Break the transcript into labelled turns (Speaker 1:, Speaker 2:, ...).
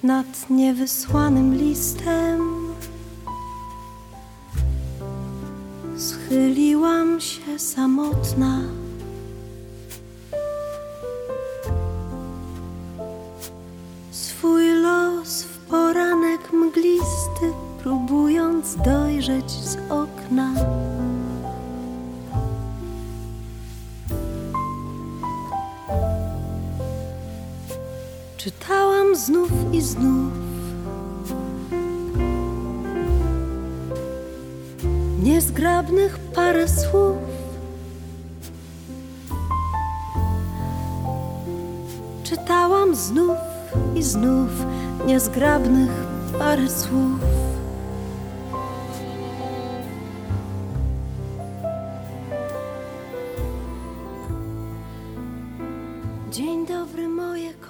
Speaker 1: nad niewysłanym listem schyliłam się samotna. Swój los w poranek mglisty próbując dojrzeć z okna. Czytałam znów i znów niezgrabnych parę słów. Czytałam znów i znów niezgrabnych parę słów. Dzień dobry moje